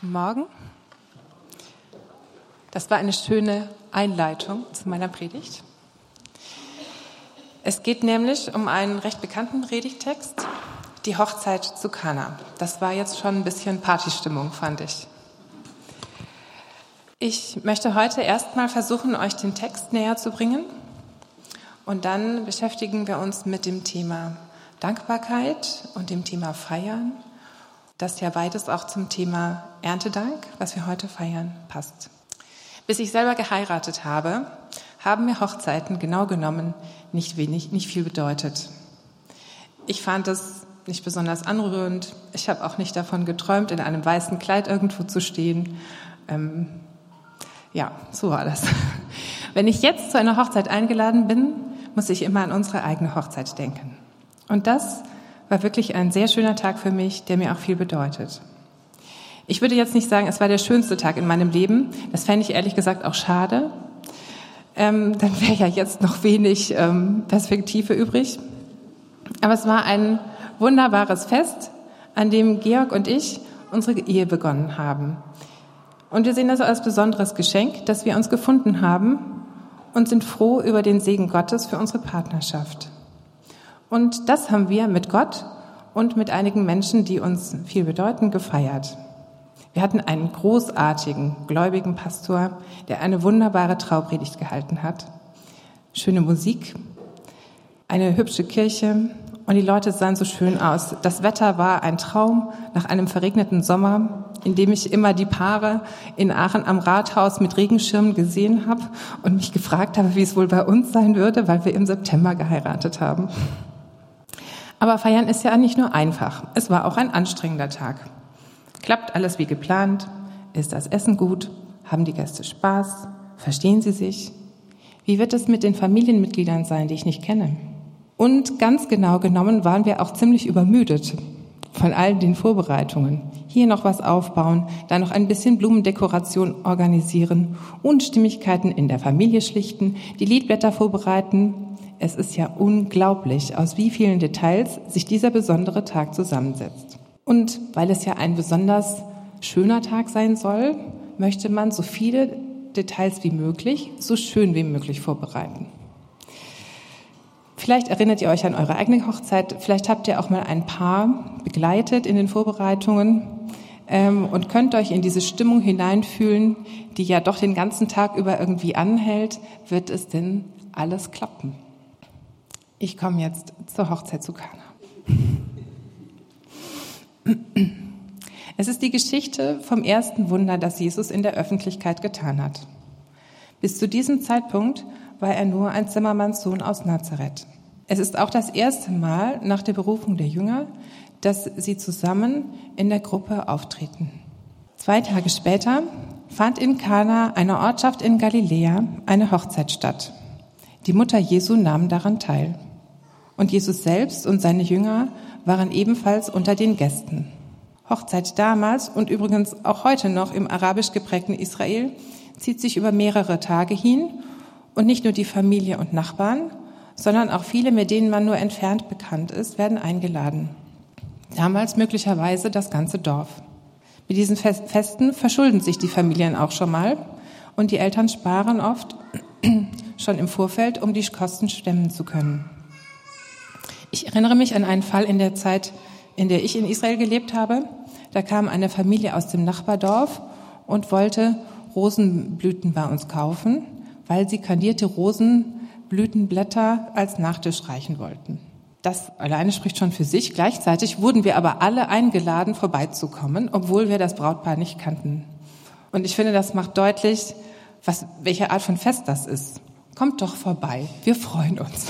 Guten Morgen. Das war eine schöne Einleitung zu meiner Predigt. Es geht nämlich um einen recht bekannten Predigttext, die Hochzeit zu Kana. Das war jetzt schon ein bisschen Partystimmung, fand ich. Ich möchte heute erstmal versuchen, euch den Text näher zu bringen. Und dann beschäftigen wir uns mit dem Thema Dankbarkeit und dem Thema Feiern, das ja beides auch zum Thema Erntedank, was wir heute feiern, passt. Bis ich selber geheiratet habe, haben mir Hochzeiten genau genommen nicht viel bedeutet. Ich fand es nicht besonders anrührend. Ich habe auch nicht davon geträumt, in einem weißen Kleid irgendwo zu stehen. So war das. Wenn ich jetzt zu einer Hochzeit eingeladen bin, muss ich immer an unsere eigene Hochzeit denken. Und das war wirklich ein sehr schöner Tag für mich, der mir auch viel bedeutet. Ich würde jetzt nicht sagen, es war der schönste Tag in meinem Leben. Das fände ich ehrlich gesagt auch schade. Dann wäre ja jetzt noch wenig Perspektive übrig. Aber es war ein wunderbares Fest, an dem Georg und ich unsere Ehe begonnen haben. Und wir sehen das als besonderes Geschenk, dass wir uns gefunden haben und sind froh über den Segen Gottes für unsere Partnerschaft. Und das haben wir mit Gott und mit einigen Menschen, die uns viel bedeuten, gefeiert. Wir hatten einen großartigen, gläubigen Pastor, der eine wunderbare Traupredigt gehalten hat. Schöne Musik, eine hübsche Kirche und die Leute sahen so schön aus. Das Wetter war ein Traum nach einem verregneten Sommer, in dem ich immer die Paare in Aachen am Rathaus mit Regenschirmen gesehen habe und mich gefragt habe, wie es wohl bei uns sein würde, weil wir im September geheiratet haben. Aber feiern ist ja nicht nur einfach. Es war auch ein anstrengender Tag. Klappt alles wie geplant? Ist das Essen gut? Haben die Gäste Spaß? Verstehen sie sich? Wie wird es mit den Familienmitgliedern sein, die ich nicht kenne? Und ganz genau genommen waren wir auch ziemlich übermüdet von all den Vorbereitungen. Hier noch was aufbauen, da noch ein bisschen Blumendekoration organisieren, Unstimmigkeiten in der Familie schlichten, die Liedblätter vorbereiten. Es ist ja unglaublich, aus wie vielen Details sich dieser besondere Tag zusammensetzt. Und weil es ja ein besonders schöner Tag sein soll, möchte man so viele Details wie möglich, so schön wie möglich vorbereiten. Vielleicht erinnert ihr euch an eure eigene Hochzeit, vielleicht habt ihr auch mal ein Paar begleitet in den Vorbereitungen und könnt euch in diese Stimmung hineinfühlen, die ja doch den ganzen Tag über irgendwie anhält. Wird es denn alles klappen? Ich komme jetzt zur Hochzeit zu Kana. Es ist die Geschichte vom ersten Wunder, das Jesus in der Öffentlichkeit getan hat. Bis zu diesem Zeitpunkt war er nur ein Zimmermannssohn aus Nazareth. Es ist auch das erste Mal nach der Berufung der Jünger, dass sie zusammen in der Gruppe auftreten. 2 Tage später fand in Kana, einer Ortschaft in Galiläa, eine Hochzeit statt. Die Mutter Jesu nahm daran teil. Und Jesus selbst und seine Jünger waren ebenfalls unter den Gästen. Hochzeit damals und übrigens auch heute noch im arabisch geprägten Israel zieht sich über mehrere Tage hin und nicht nur die Familie und Nachbarn, sondern auch viele, mit denen man nur entfernt bekannt ist, werden eingeladen. Damals möglicherweise das ganze Dorf. Mit diesen Festen verschulden sich die Familien auch schon mal und die Eltern sparen oft schon im Vorfeld, um die Kosten stemmen zu können. Ich erinnere mich an einen Fall in der Zeit, in der ich in Israel gelebt habe. Da kam eine Familie aus dem Nachbardorf und wollte Rosenblüten bei uns kaufen, weil sie kandierte Rosenblütenblätter als Nachtisch reichen wollten. Das alleine spricht schon für sich. Gleichzeitig wurden wir aber alle eingeladen, vorbeizukommen, obwohl wir das Brautpaar nicht kannten. Und ich finde, das macht deutlich, welche Art von Fest das ist. Kommt doch vorbei, wir freuen uns.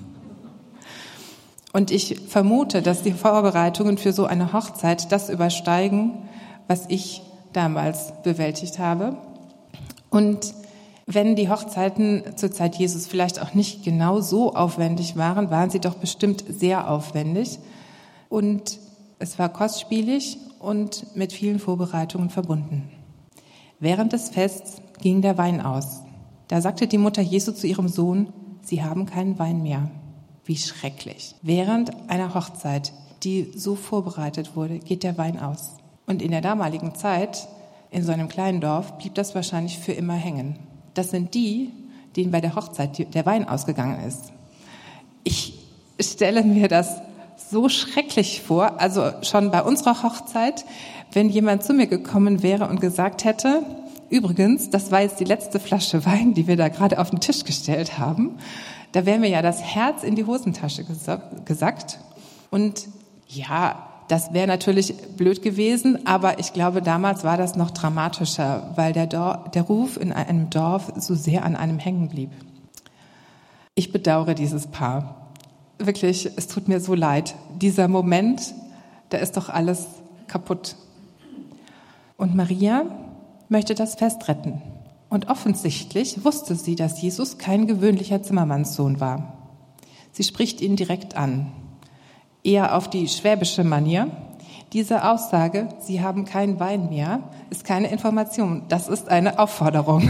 Und ich vermute, dass die Vorbereitungen für so eine Hochzeit das übersteigen, was ich damals bewältigt habe. Und wenn die Hochzeiten zur Zeit Jesus vielleicht auch nicht genau so aufwendig waren, waren sie doch bestimmt sehr aufwendig. Und es war kostspielig und mit vielen Vorbereitungen verbunden. Während des Fests ging der Wein aus. Da sagte die Mutter Jesu zu ihrem Sohn, sie haben keinen Wein mehr. Wie schrecklich. Während einer Hochzeit, die so vorbereitet wurde, geht der Wein aus. Und in der damaligen Zeit In so einem kleinen Dorf blieb das wahrscheinlich für immer hängen. Das sind die, denen bei der Hochzeit der Wein ausgegangen ist. Ich stelle mir das so schrecklich vor, also schon bei unserer Hochzeit, wenn jemand zu mir gekommen wäre und gesagt hätte, übrigens, das war jetzt die letzte Flasche Wein, die wir da gerade auf den Tisch gestellt haben, da wäre mir ja das Herz in die Hosentasche gesackt. Und ja, das wäre natürlich blöd gewesen, aber ich glaube, damals war das noch dramatischer, weil der Ruf in einem Dorf so sehr an einem hängen blieb. Ich bedauere dieses Paar. Wirklich, es tut mir so leid. Dieser Moment, da ist doch alles kaputt. Und Maria möchte das Fest retten. Und offensichtlich wusste sie, dass Jesus kein gewöhnlicher Zimmermannssohn war. Sie spricht ihn direkt an. Eher auf die schwäbische Manier. Diese Aussage, Sie haben keinen Wein mehr, ist keine Information. Das ist eine Aufforderung.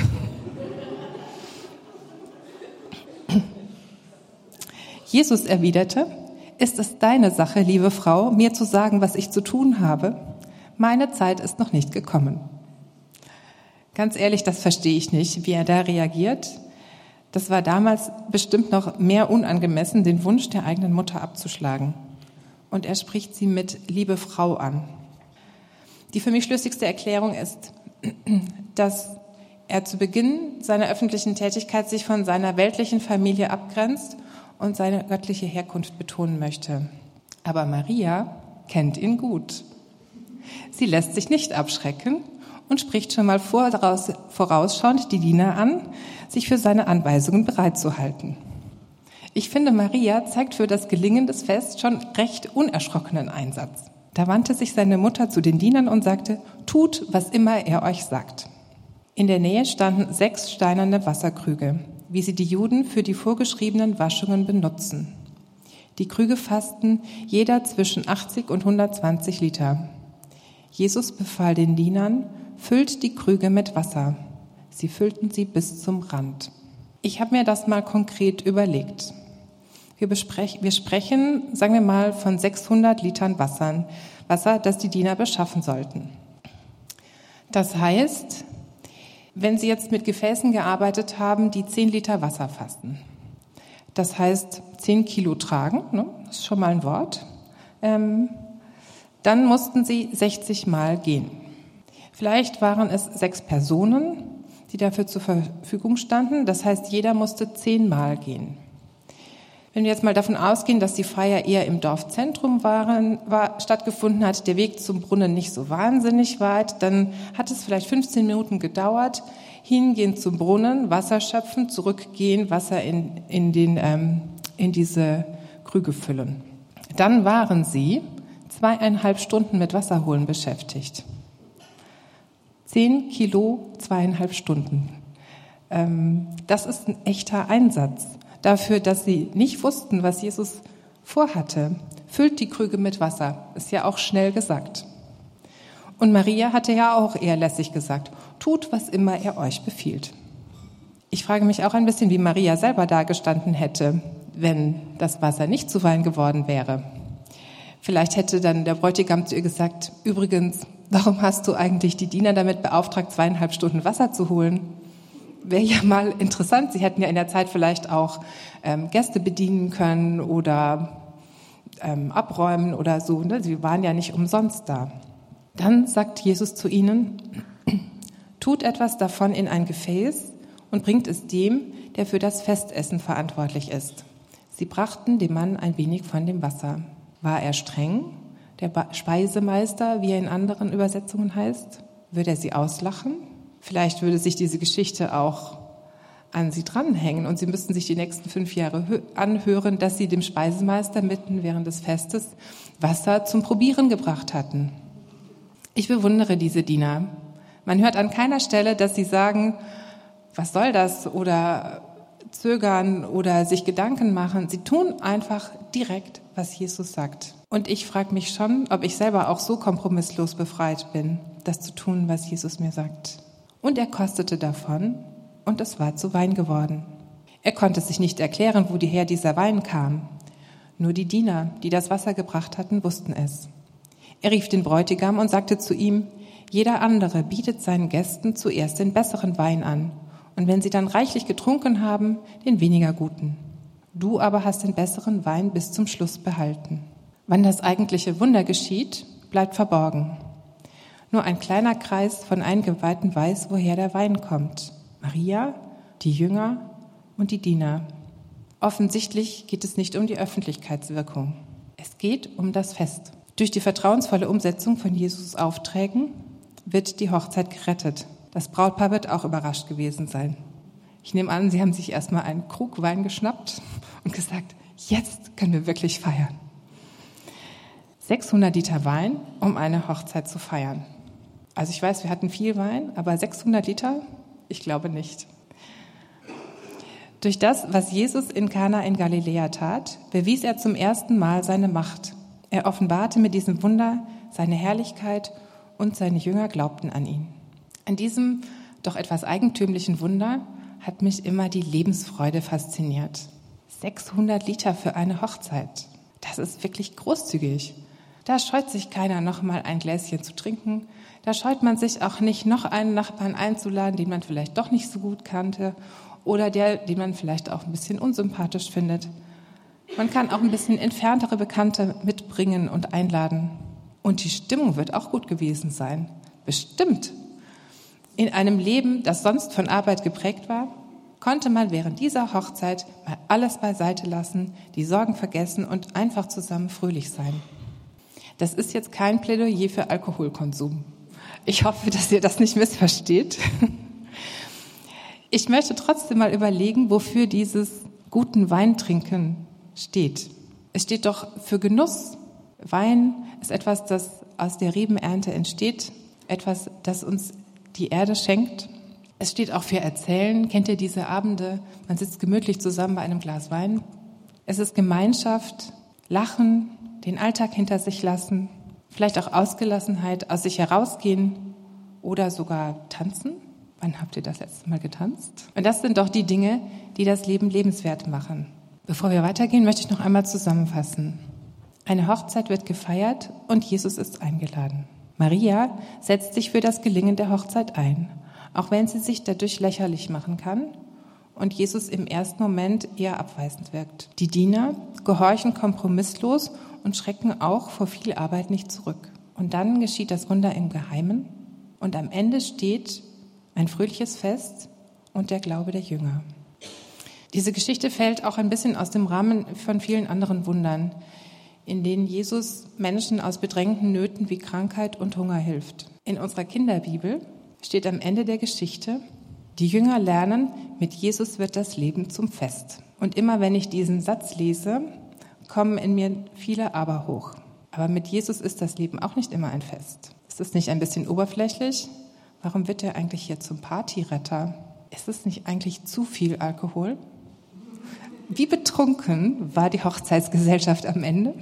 Jesus erwiderte, ist es deine Sache, liebe Frau, mir zu sagen, was ich zu tun habe? Meine Zeit ist noch nicht gekommen. Ganz ehrlich, das verstehe ich nicht, wie er da reagiert. Das war damals bestimmt noch mehr unangemessen, den Wunsch der eigenen Mutter abzuschlagen. Und er spricht sie mit liebe Frau an. Die für mich schlüssigste Erklärung ist, dass er zu Beginn seiner öffentlichen Tätigkeit sich von seiner weltlichen Familie abgrenzt und seine göttliche Herkunft betonen möchte. Aber Maria kennt ihn gut. Sie lässt sich nicht abschrecken und spricht schon mal vorausschauend die Diener an, sich für seine Anweisungen bereit zu halten. Ich finde, Maria zeigt für das Gelingen des Fests schon recht unerschrockenen Einsatz. Da wandte sich seine Mutter zu den Dienern und sagte, tut, was immer er euch sagt. In der Nähe standen 6 steinerne Wasserkrüge, wie sie die Juden für die vorgeschriebenen Waschungen benutzen. Die Krüge fassten jeder zwischen 80 und 120 Liter. Jesus befahl den Dienern, füllt die Krüge mit Wasser. Sie füllten sie bis zum Rand. Ich habe mir das mal konkret überlegt. Wir sprechen, sagen wir mal, von 600 Litern Wasser, das die Diener beschaffen sollten. Das heißt, wenn sie jetzt mit Gefäßen gearbeitet haben, die 10 Liter Wasser fassen, das heißt 10 Kilo tragen, ne? Das ist schon mal ein Wort, dann mussten sie 60 Mal gehen. Vielleicht waren es 6 Personen, die dafür zur Verfügung standen. Das heißt, jeder musste 10 Mal gehen. Wenn wir jetzt mal davon ausgehen, dass die Feier eher im Dorfzentrum stattgefunden hat, der Weg zum Brunnen nicht so wahnsinnig weit, dann hat es vielleicht 15 Minuten gedauert, hingehen zum Brunnen, Wasser schöpfen, zurückgehen, Wasser in diese Krüge füllen. Dann waren sie 2,5 Stunden mit Wasserholen beschäftigt. 10 Kilo, 2,5 Stunden. Das ist ein echter Einsatz. Dafür, dass sie nicht wussten, was Jesus vorhatte. Füllt die Krüge mit Wasser. Ist ja auch schnell gesagt. Und Maria hatte ja auch eher lässig gesagt, tut, was immer er euch befiehlt. Ich frage mich auch ein bisschen, wie Maria selber dagestanden hätte, wenn das Wasser nicht zu Wein geworden wäre. Vielleicht hätte dann der Bräutigam zu ihr gesagt, übrigens, warum hast du eigentlich die Diener damit beauftragt, 2,5 Stunden Wasser zu holen? Wäre ja mal interessant. Sie hätten ja in der Zeit vielleicht auch Gäste bedienen können oder abräumen oder so. Ne? Sie waren ja nicht umsonst da. Dann sagt Jesus zu ihnen, tut etwas davon in ein Gefäß und bringt es dem, der für das Festessen verantwortlich ist. Sie brachten dem Mann ein wenig von dem Wasser. War er streng, der Speisemeister, wie er in anderen Übersetzungen heißt? Würde er sie auslachen? Vielleicht würde sich diese Geschichte auch an sie dranhängen und sie müssten sich die nächsten 5 Jahre anhören, dass sie dem Speisemeister mitten während des Festes Wasser zum Probieren gebracht hatten. Ich bewundere diese Diener. Man hört an keiner Stelle, dass sie sagen, was soll das oder zögern oder sich Gedanken machen. Sie tun einfach direkt, was Jesus sagt. Und ich frage mich schon, ob ich selber auch so kompromisslos befreit bin, das zu tun, was Jesus mir sagt. Und er kostete davon und es war zu Wein geworden. Er konnte sich nicht erklären, woher dieser Wein kam. Nur die Diener, die das Wasser gebracht hatten, wussten es. Er rief den Bräutigam und sagte zu ihm, Jeder andere bietet seinen Gästen zuerst den besseren Wein an und wenn sie dann reichlich getrunken haben, den weniger guten. Du aber hast den besseren Wein bis zum Schluss behalten. Wann das eigentliche Wunder geschieht, bleibt verborgen. Nur ein kleiner Kreis von Eingeweihten weiß, woher der Wein kommt. Maria, die Jünger und die Diener. Offensichtlich geht es nicht um die Öffentlichkeitswirkung. Es geht um das Fest. Durch die vertrauensvolle Umsetzung von Jesus' Aufträgen wird die Hochzeit gerettet. Das Brautpaar wird auch überrascht gewesen sein. Ich nehme an, sie haben sich erstmal einen Krug Wein geschnappt und gesagt, jetzt können wir wirklich feiern. 600 Liter Wein, um eine Hochzeit zu feiern. Also ich weiß, wir hatten viel Wein, aber 600 Liter? Ich glaube nicht. Durch das, was Jesus in Kana in Galiläa tat, bewies er zum ersten Mal seine Macht. Er offenbarte mit diesem Wunder seine Herrlichkeit und seine Jünger glaubten an ihn. An diesem doch etwas eigentümlichen Wunder hat mich immer die Lebensfreude fasziniert. 600 Liter für eine Hochzeit. Das ist wirklich großzügig. Da scheut sich keiner, noch mal ein Gläschen zu trinken. Da scheut man sich auch nicht, noch einen Nachbarn einzuladen, den man vielleicht doch nicht so gut kannte oder den man vielleicht auch ein bisschen unsympathisch findet. Man kann auch ein bisschen entferntere Bekannte mitbringen und einladen. Und die Stimmung wird auch gut gewesen sein. Bestimmt. In einem Leben, das sonst von Arbeit geprägt war, konnte man während dieser Hochzeit mal alles beiseite lassen, die Sorgen vergessen und einfach zusammen fröhlich sein. Das ist jetzt kein Plädoyer für Alkoholkonsum. Ich hoffe, dass ihr das nicht missversteht. Ich möchte trotzdem mal überlegen, wofür dieses guten Weintrinken steht. Es steht doch für Genuss. Wein ist etwas, das aus der Rebenernte entsteht, etwas, das uns die Erde schenkt. Es steht auch für Erzählen. Kennt ihr diese Abende? Man sitzt gemütlich zusammen bei einem Glas Wein. Es ist Gemeinschaft, Lachen, den Alltag hinter sich lassen, vielleicht auch Ausgelassenheit, aus sich herausgehen oder sogar tanzen. Wann habt ihr das letzte Mal getanzt? Und das sind doch die Dinge, die das Leben lebenswert machen. Bevor wir weitergehen, möchte ich noch einmal zusammenfassen. Eine Hochzeit wird gefeiert und Jesus ist eingeladen. Maria setzt sich für das Gelingen der Hochzeit ein, auch wenn sie sich dadurch lächerlich machen kann und Jesus im ersten Moment eher abweisend wirkt. Die Diener gehorchen kompromisslos und schrecken auch vor viel Arbeit nicht zurück. Und dann geschieht das Wunder im Geheimen und am Ende steht ein fröhliches Fest und der Glaube der Jünger. Diese Geschichte fällt auch ein bisschen aus dem Rahmen von vielen anderen Wundern, in denen Jesus Menschen aus bedrängten Nöten wie Krankheit und Hunger hilft. In unserer Kinderbibel steht am Ende der Geschichte, die Jünger lernen, mit Jesus wird das Leben zum Fest. Und immer wenn ich diesen Satz lese, kommen in mir viele Aber hoch. Aber mit Jesus ist das Leben auch nicht immer ein Fest. Ist es nicht ein bisschen oberflächlich? Warum wird er eigentlich hier zum Partyretter? Ist es nicht eigentlich zu viel Alkohol? Wie betrunken war die Hochzeitsgesellschaft am Ende?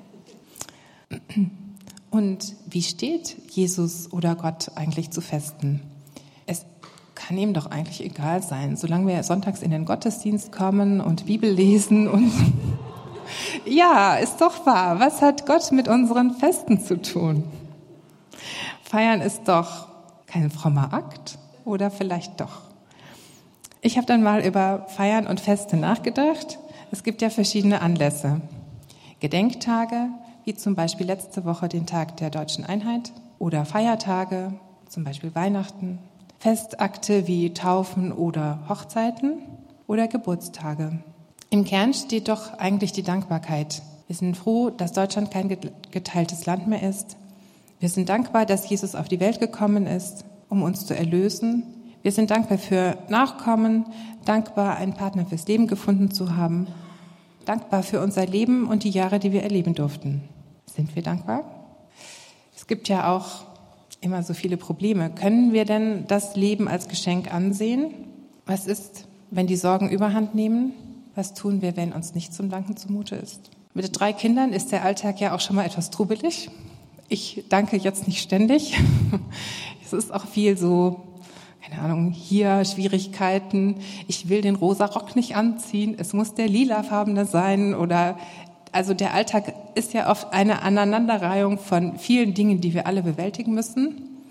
Und wie steht Jesus oder Gott eigentlich zu Festen? Es kann ihm doch eigentlich egal sein, solange wir sonntags in den Gottesdienst kommen und Bibel lesen und ja, ist doch wahr. Was hat Gott mit unseren Festen zu tun? Feiern ist doch kein frommer Akt oder vielleicht doch? Ich habe dann mal über Feiern und Feste nachgedacht. Es gibt ja verschiedene Anlässe. Gedenktage, wie zum Beispiel letzte Woche den Tag der Deutschen Einheit, oder Feiertage, zum Beispiel Weihnachten, Festakte wie Taufen oder Hochzeiten oder Geburtstage. Im Kern steht doch eigentlich die Dankbarkeit. Wir sind froh, dass Deutschland kein geteiltes Land mehr ist. Wir sind dankbar, dass Jesus auf die Welt gekommen ist, um uns zu erlösen. Wir sind dankbar für Nachkommen, dankbar, einen Partner fürs Leben gefunden zu haben, dankbar für unser Leben und die Jahre, die wir erleben durften. Sind wir dankbar? Es gibt ja auch immer so viele Probleme. Können wir denn das Leben als Geschenk ansehen? Was ist, wenn die Sorgen überhand nehmen? Was tun wir, wenn uns nicht zum Danken zumute ist? Mit 3 Kindern ist der Alltag ja auch schon mal etwas trubelig. Ich danke jetzt nicht ständig. Es ist auch viel so, keine Ahnung, hier Schwierigkeiten. Ich will den rosa Rock nicht anziehen. Es muss der lilafarbene sein oder, also der Alltag ist ja oft eine Aneinanderreihung von vielen Dingen, die wir alle bewältigen müssen.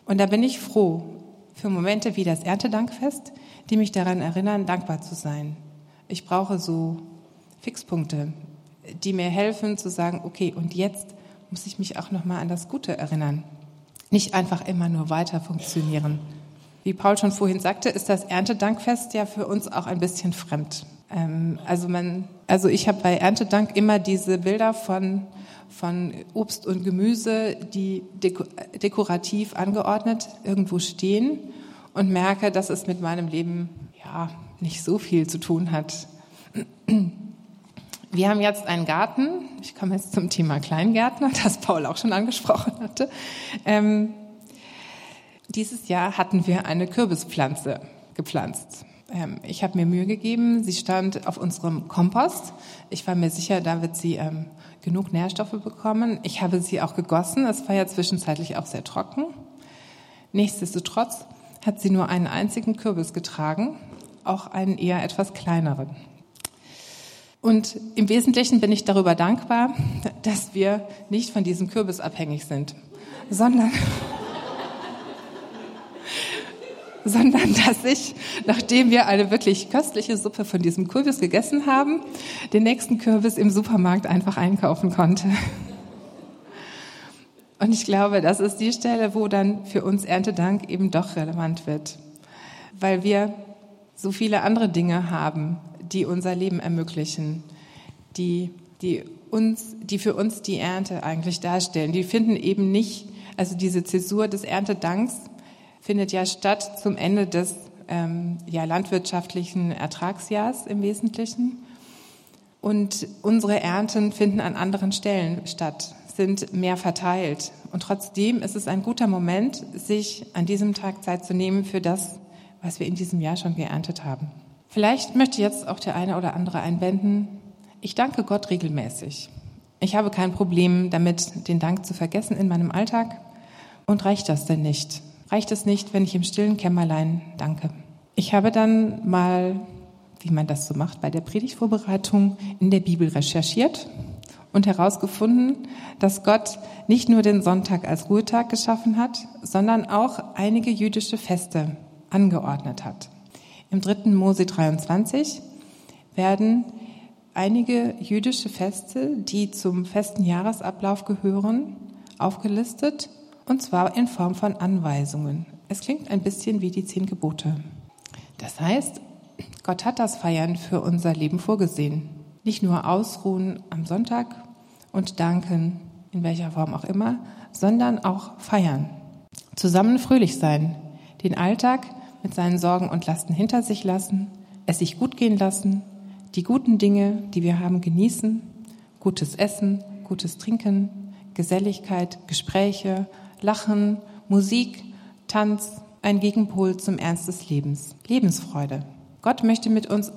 Und da bin ich froh für Momente wie das Erntedankfest, die mich daran erinnern, dankbar zu sein. Ich brauche so Fixpunkte, die mir helfen zu sagen, okay, und jetzt muss ich mich auch nochmal an das Gute erinnern. Nicht einfach immer nur weiter funktionieren. Wie Paul schon vorhin sagte, ist das Erntedankfest ja für uns auch ein bisschen fremd. Also ich habe bei Erntedank immer diese Bilder von Obst und Gemüse, die dekorativ angeordnet irgendwo stehen und merke, dass es mit meinem Leben ja nicht so viel zu tun hat. Wir haben jetzt einen Garten. Ich komme jetzt zum Thema Kleingärtner, das Paul auch schon angesprochen hatte. Dieses Jahr hatten wir eine Kürbispflanze gepflanzt. Ich habe mir Mühe gegeben. Sie stand auf unserem Kompost. Ich war mir sicher, da wird sie genug Nährstoffe bekommen. Ich habe sie auch gegossen. Es war ja zwischenzeitlich auch sehr trocken. Nichtsdestotrotz hat sie nur einen einzigen Kürbis getragen, auch einen eher etwas kleineren. Und im Wesentlichen bin ich darüber dankbar, dass wir nicht von diesem Kürbis abhängig sind, sondern dass ich, nachdem wir eine wirklich köstliche Suppe von diesem Kürbis gegessen haben, den nächsten Kürbis im Supermarkt einfach einkaufen konnte. Und ich glaube, das ist die Stelle, wo dann für uns Erntedank eben doch relevant wird, weil wir so viele andere Dinge haben, die unser Leben ermöglichen, die für uns die Ernte eigentlich darstellen. Die finden eben nicht, also diese Zäsur des Erntedanks findet ja statt zum Ende des landwirtschaftlichen Ertragsjahrs im Wesentlichen. Und unsere Ernten finden an anderen Stellen statt, sind mehr verteilt. Und trotzdem ist es ein guter Moment, sich an diesem Tag Zeit zu nehmen für das, was wir in diesem Jahr schon geerntet haben. Vielleicht möchte jetzt auch der eine oder andere einwenden, ich danke Gott regelmäßig. Ich habe kein Problem damit, den Dank zu vergessen in meinem Alltag. Und reicht das denn nicht? Reicht es nicht, wenn ich im stillen Kämmerlein danke? Ich habe dann mal, wie man das so macht, bei der Predigtvorbereitung in der Bibel recherchiert und herausgefunden, dass Gott nicht nur den Sonntag als Ruhetag geschaffen hat, sondern auch einige jüdische Feste angeordnet hat. Im 3. Mose 23 werden einige jüdische Feste, die zum festen Jahresablauf gehören, aufgelistet, und zwar in Form von Anweisungen. Es klingt ein bisschen wie die 10 Gebote. Das heißt, Gott hat das Feiern für unser Leben vorgesehen. Nicht nur ausruhen am Sonntag und danken, in welcher Form auch immer, sondern auch feiern. Zusammen fröhlich sein, den Alltag mit seinen Sorgen und Lasten hinter sich lassen, es sich gut gehen lassen, die guten Dinge, die wir haben, genießen, gutes Essen, gutes Trinken, Geselligkeit, Gespräche, Lachen, Musik, Tanz, ein Gegenpol zum Ernst des Lebens, Lebensfreude. Gott möchte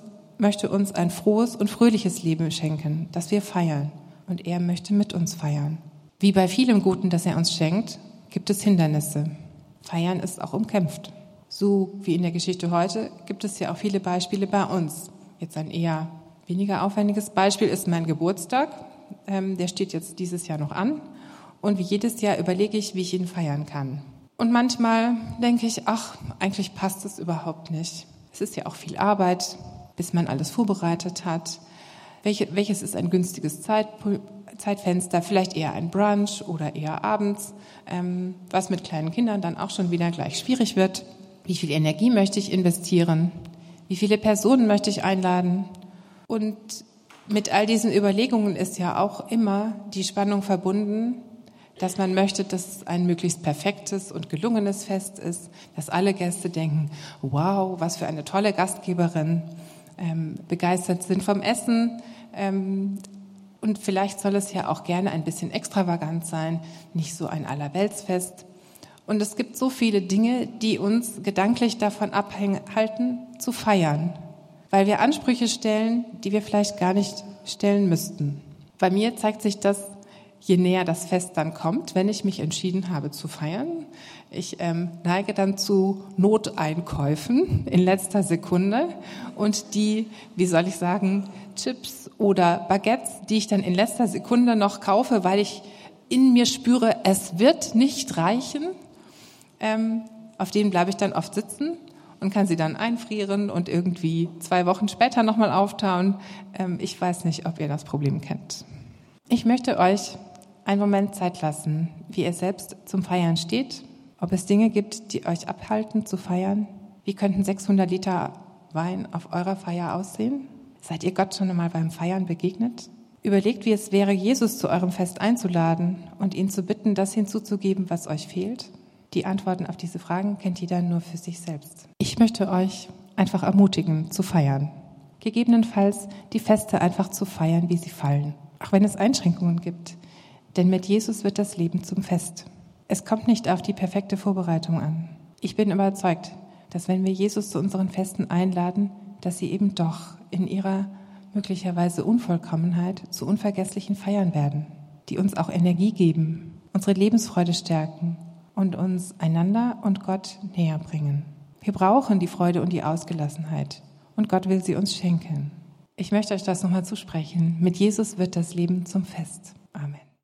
uns ein frohes und fröhliches Leben schenken, das wir feiern. Und er möchte mit uns feiern. Wie bei vielem Guten, das er uns schenkt, gibt es Hindernisse. Feiern ist auch umkämpft. So wie in der Geschichte heute gibt es ja auch viele Beispiele bei uns. Jetzt ein eher weniger aufwendiges Beispiel ist mein Geburtstag. Der steht jetzt dieses Jahr noch an. Und wie jedes Jahr überlege ich, wie ich ihn feiern kann. Und manchmal denke ich, ach, eigentlich passt es überhaupt nicht. Es ist ja auch viel Arbeit, bis man alles vorbereitet hat. Welches ist ein günstiges Zeitfenster? Vielleicht eher ein Brunch oder eher abends, was mit kleinen Kindern dann auch schon wieder gleich schwierig wird. Wie viel Energie möchte ich investieren? Wie viele Personen möchte ich einladen? Und mit all diesen Überlegungen ist ja auch immer die Spannung verbunden, dass man möchte, dass es ein möglichst perfektes und gelungenes Fest ist, dass alle Gäste denken, wow, was für eine tolle Gastgeberin, begeistert sind vom Essen. Und vielleicht soll es ja auch gerne ein bisschen extravagant sein, nicht so ein Allerweltsfest. Und es gibt so viele Dinge, die uns gedanklich davon abhalten, zu feiern, weil wir Ansprüche stellen, die wir vielleicht gar nicht stellen müssten. Bei mir zeigt sich das, je näher das Fest dann kommt, wenn ich mich entschieden habe zu feiern. Ich neige dann zu Noteinkäufen in letzter Sekunde und die, wie soll ich sagen, Chips oder Baguettes, die ich dann in letzter Sekunde noch kaufe, weil ich in mir spüre, es wird nicht reichen, Auf denen bleibe ich dann oft sitzen und kann sie dann einfrieren und irgendwie 2 Wochen später nochmal auftauen. Ich weiß nicht, ob ihr das Problem kennt. Ich möchte euch einen Moment Zeit lassen, wie ihr selbst zum Feiern steht, ob es Dinge gibt, die euch abhalten zu feiern. Wie könnten 600 Liter Wein auf eurer Feier aussehen? Seid ihr Gott schon einmal beim Feiern begegnet? Überlegt, wie es wäre, Jesus zu eurem Fest einzuladen und ihn zu bitten, das hinzuzugeben, was euch fehlt. Die Antworten auf diese Fragen kennt jeder nur für sich selbst. Ich möchte euch einfach ermutigen, zu feiern. Gegebenenfalls die Feste einfach zu feiern, wie sie fallen. Auch wenn es Einschränkungen gibt. Denn mit Jesus wird das Leben zum Fest. Es kommt nicht auf die perfekte Vorbereitung an. Ich bin überzeugt, dass wenn wir Jesus zu unseren Festen einladen, dass sie eben doch in ihrer möglicherweise Unvollkommenheit zu unvergesslichen Feiern werden, die uns auch Energie geben, unsere Lebensfreude stärken und uns einander und Gott näher bringen. Wir brauchen die Freude und die Ausgelassenheit und Gott will sie uns schenken. Ich möchte euch das nochmal zusprechen. Mit Jesus wird das Leben zum Fest.